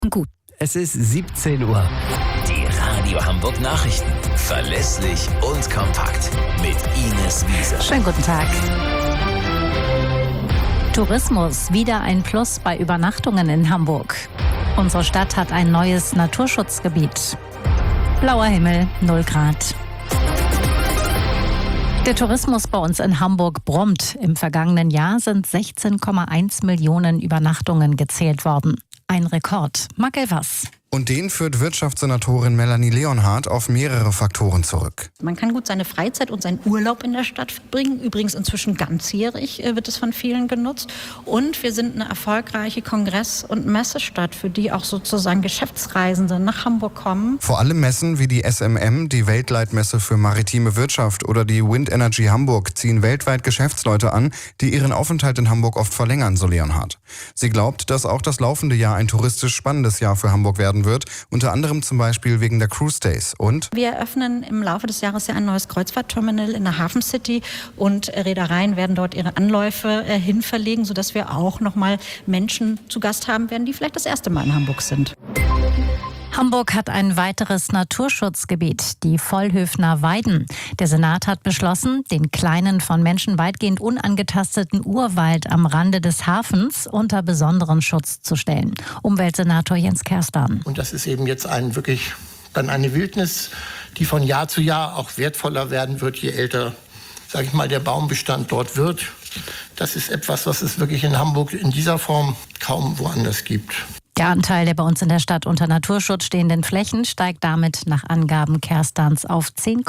Gut. Es ist 17 Uhr. Die Radio Hamburg Nachrichten. Verlässlich und kompakt. Mit Ines Wiese. Schönen guten Tag. Tourismus, wieder ein Plus bei Übernachtungen in Hamburg. Unsere Stadt hat ein neues Naturschutzgebiet. Blauer Himmel, 0 Grad. Der Tourismus bei uns in Hamburg brummt. Im vergangenen Jahr sind 16,1 Millionen Übernachtungen gezählt worden. Ein Rekord. Mag was. Und den führt Wirtschaftssenatorin Melanie Leonhardt auf mehrere Faktoren zurück. Man kann gut seine Freizeit und seinen Urlaub in der Stadt verbringen. Übrigens inzwischen ganzjährig wird es von vielen genutzt. Und wir sind eine erfolgreiche Kongress- und Messestadt, für die auch sozusagen Geschäftsreisende nach Hamburg kommen. Vor allem Messen wie die SMM, die Weltleitmesse für maritime Wirtschaft oder die Wind Energy Hamburg ziehen weltweit Geschäftsleute an, die ihren Aufenthalt in Hamburg oft verlängern, so Leonhardt. Sie glaubt, dass auch das laufende Jahr ein touristisch spannendes Jahr für Hamburg werden wird, unter anderem zum Beispiel wegen der Cruise Days. Und wir eröffnen im Laufe des Jahres ja ein neues Kreuzfahrtterminal in der Hafen City und Reedereien werden dort ihre Anläufe hinverlegen, sodass wir auch nochmal Menschen zu Gast haben werden, die vielleicht das erste Mal in Hamburg sind. Hamburg hat ein weiteres Naturschutzgebiet, die Vollhöfner Weiden. Der Senat hat beschlossen, den kleinen, von Menschen weitgehend unangetasteten Urwald am Rande des Hafens unter besonderen Schutz zu stellen. Umweltsenator Jens Kerstan. Und das ist eben jetzt eine Wildnis, die von Jahr zu Jahr auch wertvoller werden wird, je älter, sage ich mal, der Baumbestand dort wird. Das ist etwas, was es wirklich in Hamburg in dieser Form kaum woanders gibt. Der Anteil der bei uns in der Stadt unter Naturschutz stehenden Flächen steigt damit nach Angaben Kerstans auf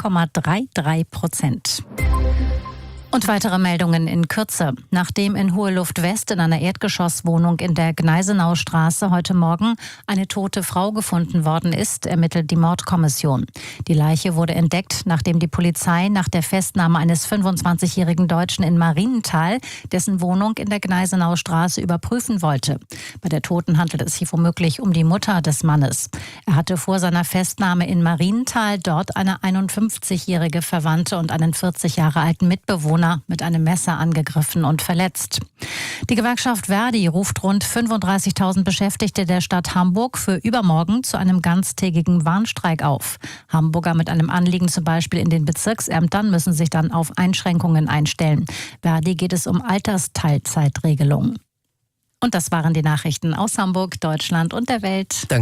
10,33%. Und weitere Meldungen in Kürze. Nachdem in Hohe Luft West in einer Erdgeschosswohnung in der Gneisenaustraße heute Morgen eine tote Frau gefunden worden ist, ermittelt die Mordkommission. Die Leiche wurde entdeckt, nachdem die Polizei nach der Festnahme eines 25-jährigen Deutschen in Marienthal dessen Wohnung in der Gneisenaustraße überprüfen wollte. Bei der Toten handelt es sich womöglich um die Mutter des Mannes. Er hatte vor seiner Festnahme in Marienthal dort eine 51-jährige Verwandte und einen 40 Jahre alten Mitbewohner mit einem Messer angegriffen und verletzt. Die Gewerkschaft Verdi ruft rund 35.000 Beschäftigte der Stadt Hamburg für übermorgen zu einem ganztägigen Warnstreik auf. Hamburger mit einem Anliegen zum Beispiel in den Bezirksämtern müssen sich dann auf Einschränkungen einstellen. Verdi geht es um Altersteilzeitregelungen. Und das waren die Nachrichten aus Hamburg, Deutschland und der Welt.